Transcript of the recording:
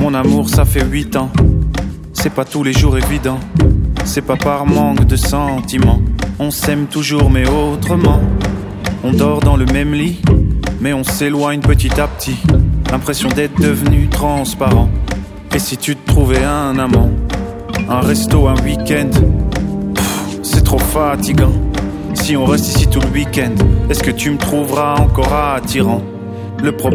Mon amour, ça fait 8 ans. C'est pas tous les jours évident. C'est pas par manque de sentiments. On s'aime toujours mais autrement. On dort dans le même lit, mais on s'éloigne petit à petit. L'impression d'être devenu transparent. Et si tu te trouvais un amant, un resto, un week-end, c'est trop fatigant. Si on reste ici tout le week-end, est-ce que tu me trouveras encore attirant? Le problème